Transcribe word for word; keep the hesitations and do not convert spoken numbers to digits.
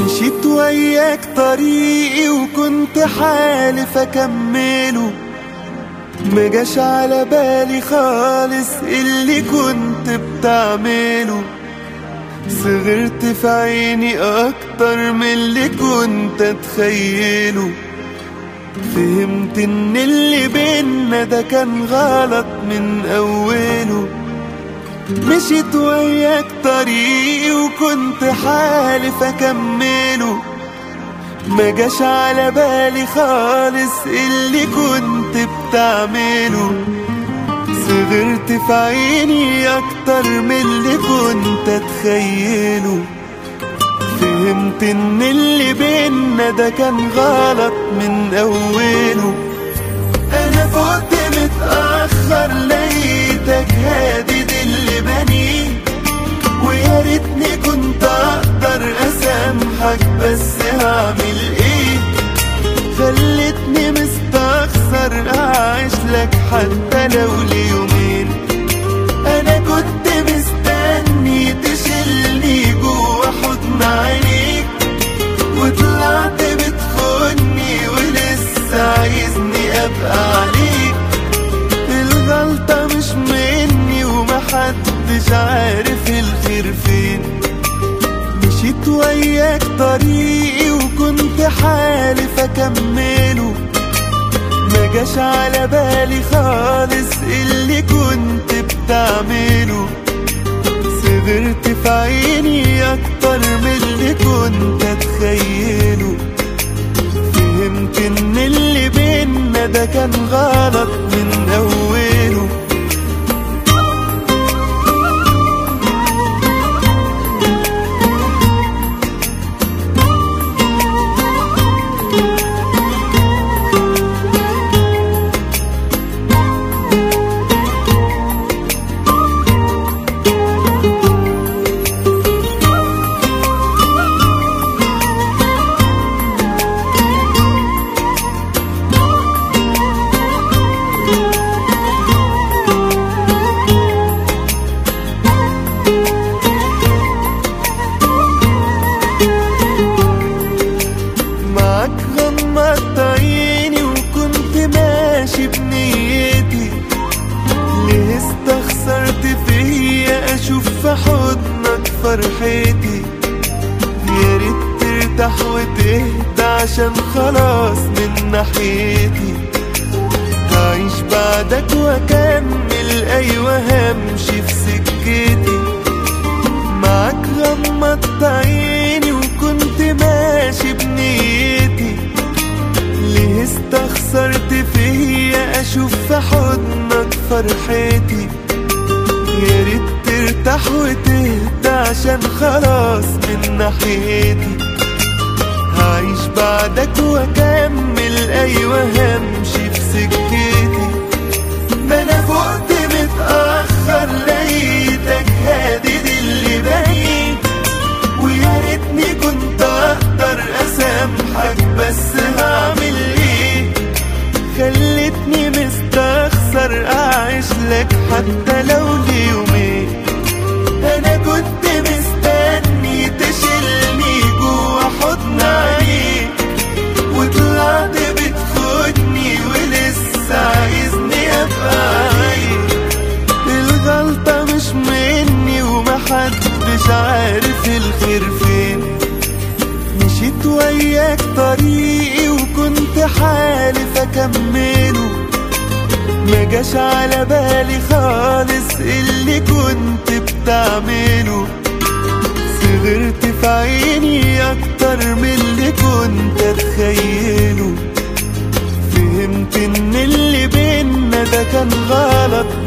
مشيت وياك طريقي وكنت حالف اكمله، مجاش على بالي خالص اللي كنت بتعمله. صغرت في عيني اكتر من اللي كنت اتخيله. فهمت ان اللي بينا ده كان غلط من اوله. مشيت وياك طريقي وكنت حالف اكمله، مجاش على بالي خالص اللي كنت بتعمله. صغرت في عيني اكتر من اللي كنت اتخيله. فهمت ان اللي بينا ده كان غلط من اوله. انا فوت متأخر لقيتك هادد اللي بنيه، ويا ريتني كنت اقدر اسامحك بس هعمل ايه؟ خلتني مستخسر اعيش لك حتى لو ليومين. انا كنت مستني تشيلني جوا حضن عينيك، وطلعت بتخوني ولسه عايزني ابقى عليك. الغلطة مش مني ومحدش عارف الخير فين. مشيت وياك طريقي وكنت حالف اكمله، مجاش على بالي خالص اللي كنت بتعمله. صغرت في عيني اكتر من اللي كنت اتخيله. فهمت ان اللي بينا ده كان غلط من اوله. غمضت عيني وكنت ماشي بنيتي. ليه استخسرت فيا اشوف في حضنك فرحتي؟ يا ريت ترتاح وتهدى عشان خلاص من ناحيتي. هعيش بعدك واكمل ايوه همشي في سكتي. معاك غمضت عيني وكنت ماشي بنيتي. ليه استخسرت فيا اشوف في حضنك فرحتي؟ يا ريت ترتاح وتهدى عشان خلاص من ناحيتي. هعيش بعدك واكمل ايوه همشي في سكتي. ما انا فوت متأخر لقيتك هادد اللي بنيه، ويا ريتني كنت اقدر اسامحك بس هعمل ايه؟ خلتني مستخسر اعيش لك حتى لو ليومين. انا كنت مستني تشيلني جوا حضن عينيك، وطلعت بتخوني ولسه عايزني ابقى عينيك. الغلطة مش مني ومحدش عارف الخير فين. مشيت وياك طريقي وكنت حالف اكمله، مجاش على بالي خالص اللي كنت بتعمله. صغرت في عيني اكتر من اللي كنت اتخيله. فهمت ان اللي بينا ده كان غلط